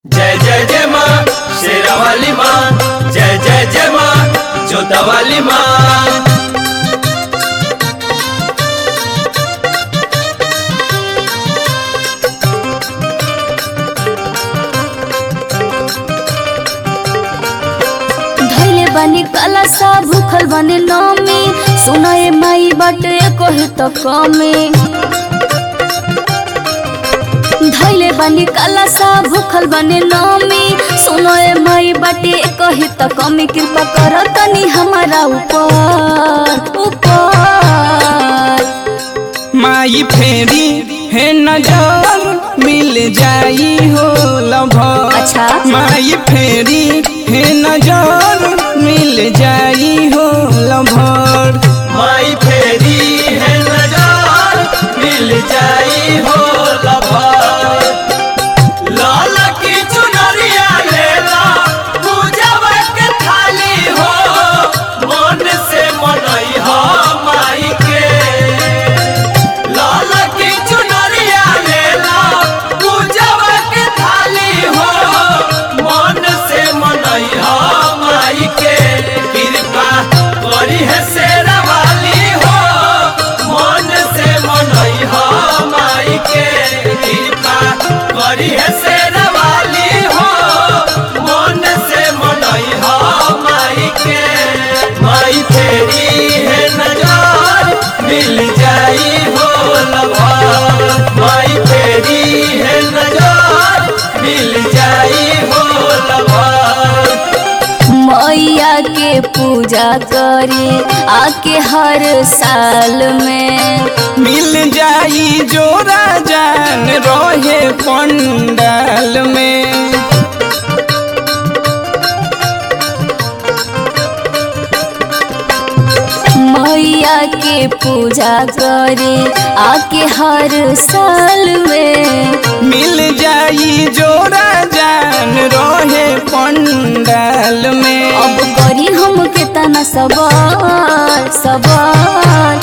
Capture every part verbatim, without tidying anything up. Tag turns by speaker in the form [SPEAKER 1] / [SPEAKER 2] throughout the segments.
[SPEAKER 1] जय जय जय माँ शेरा वाली माँ, जय जय जय माँ जोता वाली माँ।
[SPEAKER 2] धैले बनी काला सा भूखल बने नमी, सुनाए माई बाटे कहे तो कमी। धैले बनी काला सा भूखल बने नमी, सुनाए माई बाटे कहे तो कमी। कृपा करो तनी हमारा ऊपर ऊपर।
[SPEAKER 3] माई फेरी है नजर मिल जाई हो लभर।
[SPEAKER 2] अच्छा
[SPEAKER 3] माई फेरी है नजर मिल जाई हो लभर।
[SPEAKER 1] माई फेरी है नजर मिल जाई हो लभर। लाल की चुनरिया लेला पूजवा के थाली हो, मन से मनई हो माई के। लाल की चुनरिया लेला पूजवा के थाली हो, मन से मनई हो माई के। कृपा करी है शेरा वाली हो, मन से मनई हो माई के। कृपा करी है शेरा वाली हो, मन से मनई हो माई के। माई फेरी है नजर मिल जाई हो लभर। माई फेरी है नजर मिल जाई हो लभर।
[SPEAKER 2] मैया के पूजा करे आके हर साल में,
[SPEAKER 3] मिल जाई जोरा जान रहे पंडाल में।
[SPEAKER 2] मैया के पूजा करे आके हर साल में,
[SPEAKER 3] मिल जाई जोरा जान रहे पंडाल में।
[SPEAKER 2] अब करी हम के तना सवार सवार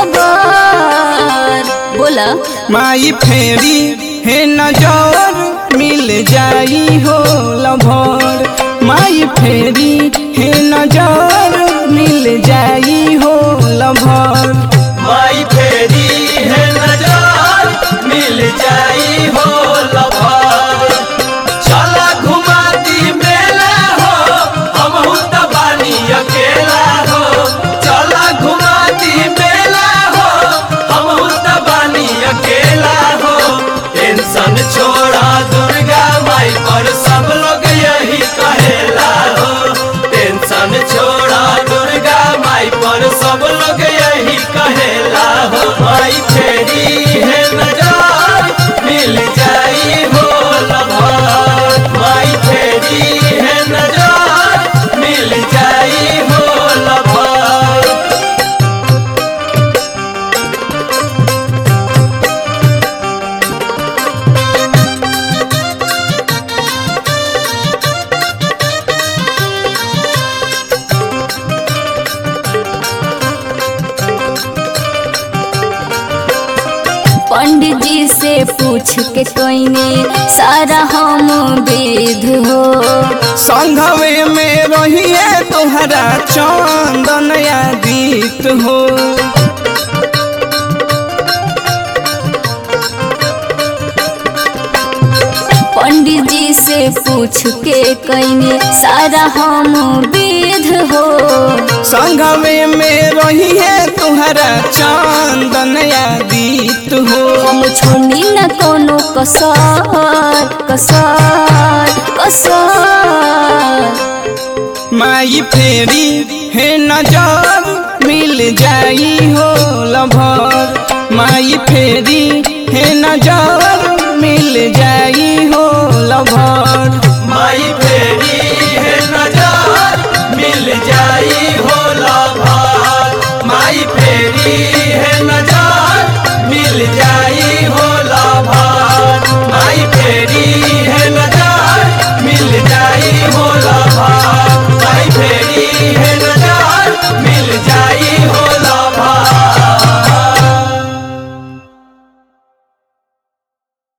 [SPEAKER 2] सवार। बोला
[SPEAKER 3] माई फेरी है नजर मिल जाई हो लभर। माई फेरी है नजर मिल जाई हो लभर।
[SPEAKER 1] माई फेरी है नजर मिल जाई हो लभर। चला घुमा दी मेला हो, हमहू त बानी अकेला हो। चला घुमा दी मेला हो, हमहू त बानी अकेला हो। टेंशन छोड़ा दुर्गा माई पर सब लोग यही कहेला हो। टेंशन छोड़ा दुर्गा माई पर सब लोग यही कहेला हो। माई फेरी है नजर मिल जाई हो लभर। माई फेरी है नजर मिल जाई हो लभर।
[SPEAKER 2] पंडित जी से पूछ के कोइने सारा हम वेद हो।
[SPEAKER 3] संघवे में रहिए तोहरा चंदन आदित हो।
[SPEAKER 2] पंडित जी से पूछ के कइने सारा हम वेद हो।
[SPEAKER 3] संघवे में रहिए तोहरा चंदन आदित हो।
[SPEAKER 2] हम छोड़नी न कोनो कसर कसर कसर।
[SPEAKER 3] माई फेरी है नजर मिल जाई हो लभर। माई फेरी है नजर मिल जाई